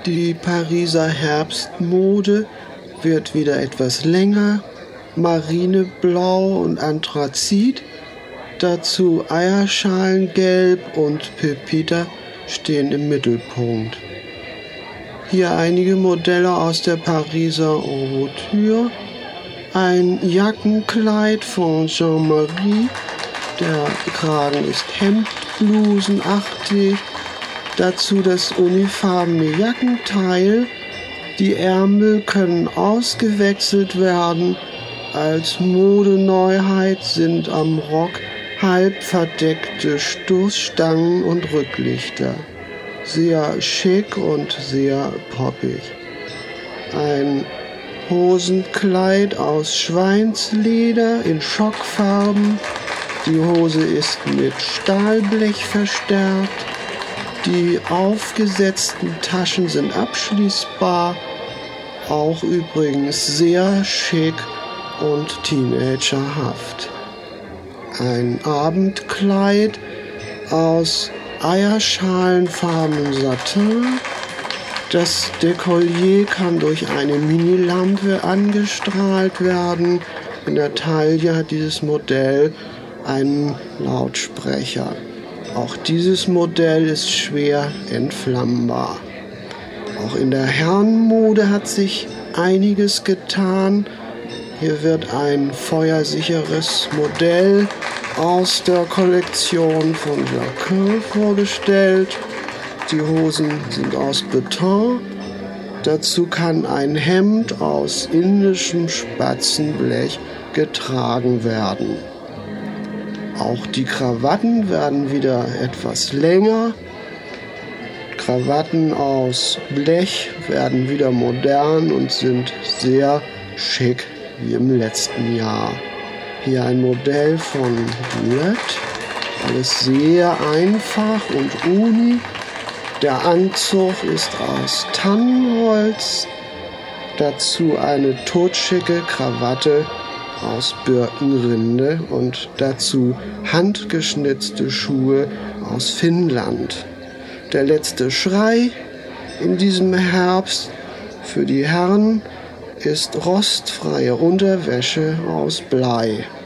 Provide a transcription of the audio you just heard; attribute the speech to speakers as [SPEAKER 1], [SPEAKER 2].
[SPEAKER 1] Die Pariser Herbstmode wird wieder etwas länger, marineblau und anthrazit, dazu Eierschalengelb und Pepita stehen im Mittelpunkt. Hier einige Modelle aus der Pariser Ouverture. Ein Jackenkleid von Jean-Marie, der Kragen ist hemdblusenartig, dazu das unifarbene Jackenteil. Die Ärmel können ausgewechselt werden. Als Modeneuheit sind am Rock halb verdeckte Stoßstangen und Rücklichter. Sehr schick und sehr poppig. Ein Hosenkleid aus Schweinsleder in Schockfarben. Die Hose ist mit Stahlblech verstärkt. Die aufgesetzten Taschen sind abschließbar. Auch übrigens sehr schick und teenagerhaft. Ein Abendkleid aus eierschalenfarbenem Satin. Das Dekolleté kann durch eine Minilampe angestrahlt werden. In der Taille hat dieses Modell einen Lautsprecher. Auch dieses Modell ist schwer entflammbar. Auch in der Herrenmode hat sich einiges getan. Hier wird ein feuersicheres Modell aus der Kollektion von Jacquin vorgestellt. Die Hosen sind aus Beton. Dazu kann ein Hemd aus indischem Spatzenblech getragen werden. Auch die Krawatten werden wieder etwas länger. Krawatten aus Blech werden wieder modern und sind sehr schick wie im letzten Jahr. Hier ein Modell von Gillette. Alles sehr einfach und uni. Der Anzug ist aus Tannenholz. Dazu eine totschicke Krawatte aus Birkenrinde und dazu handgeschnitzte Schuhe aus Finnland. Der letzte Schrei in diesem Herbst für die Herren ist rostfreie Unterwäsche aus Blei.